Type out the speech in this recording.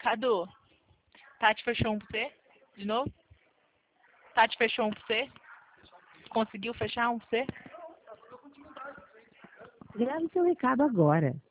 Cadu, Tati fechou um pra você? De novo? Tati fechou um pra você? Conseguiu fechar um pra você? Grave seu recado agora.